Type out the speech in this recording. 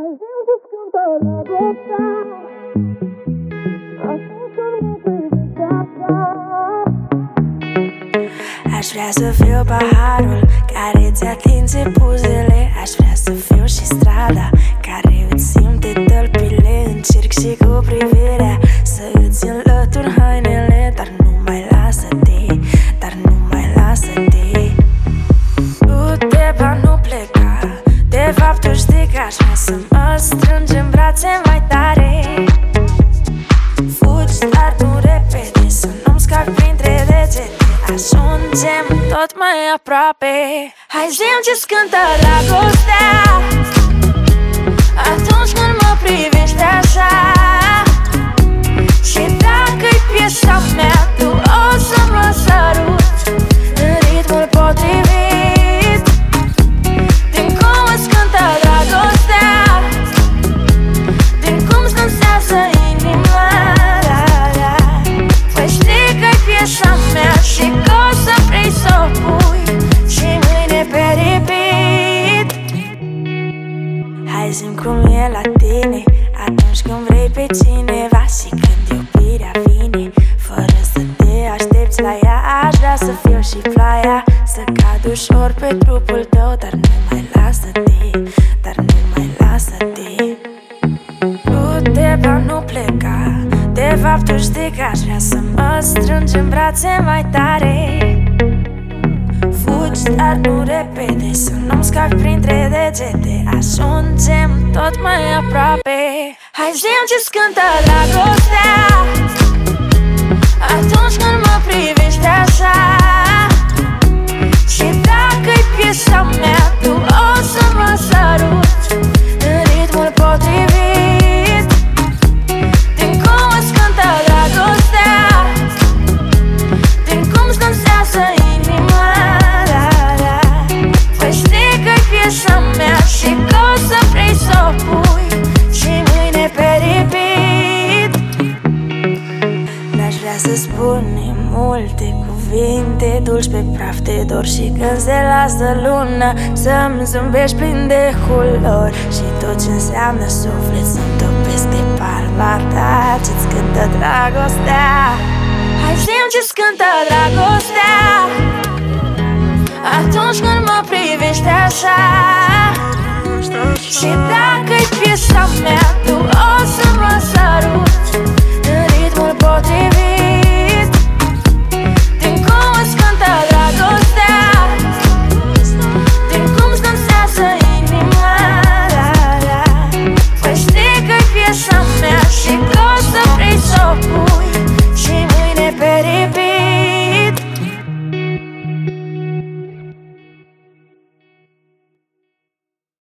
Aș vrea să fiu paharul care ți atinge buzele. Aș vrea să fiu și strada care îți simte tălpile. Încerc și cu privirea să îți înlătur hainele. Dar nu mai lasă-te, dar nu mai lasă-te. Du-te, ba nu pleca. De fapt tu știi că aș vrea să mă strângi în brațe mai tare. Fugi, dar nu repede, să nu-mi scapi printre degete. Ajungem tot mai aproape. Hai zi-mi ce-ți cântă dragostea atunci când mă privești așa. Și dacă-i piesa mea, tu o să mă săruți în ritmul potrivit. Din cum îți cântă dragostea, din cum-ți dansează inima, da, da. Păi știi că-i piesa mea și că o să vrei să o pui și mâine pe repeat. Hai zi-mi cum e la tine atunci când vrei pe cineva și când iubirea vine fără să te aștepți la ea. Aș vrea să fiu și ploaia, să cad ușor pe trupul tău. Dar nu mai lasă-te, dar nu mai lasă-te. Du-te, ba nu pleca. De fapt tu știi că aș vrea să mă strângi în brațe mai tare. Fugi, dar nu repede, să nu-mi scapi printre degete. Ajungem tot mai aproape. Hai zi-mi ce-ți cântă dragostea atunci când mă privești așa. Și dacă-i piesa mea, tu o să mă săruți în ritmul potrivit. Din cum îți cântă dragostea, din cum-ți dansează inima, da, da. Păi știi că-i piesa mea și că o să vrei să o pui și mâine pe repeat. N-aș vrea să spunem multe cuvinte dulci pe praf de dor. Și când se lasă luna să-mi zâmbești plin de culori. Și tot ce înseamnă suflet să-mi topesc de palma ta ce-ți cântă dragostea. Hai zi-mi ce-ți cântă dragostea atunci când mă privești așa. Și dacă-i piesa mea, tu o să mă săruți în ritmul potrivit. Din cum îți cântă dragostea, din cum-ți dansează inima, da, da. Păi știi că-i piesa mea și că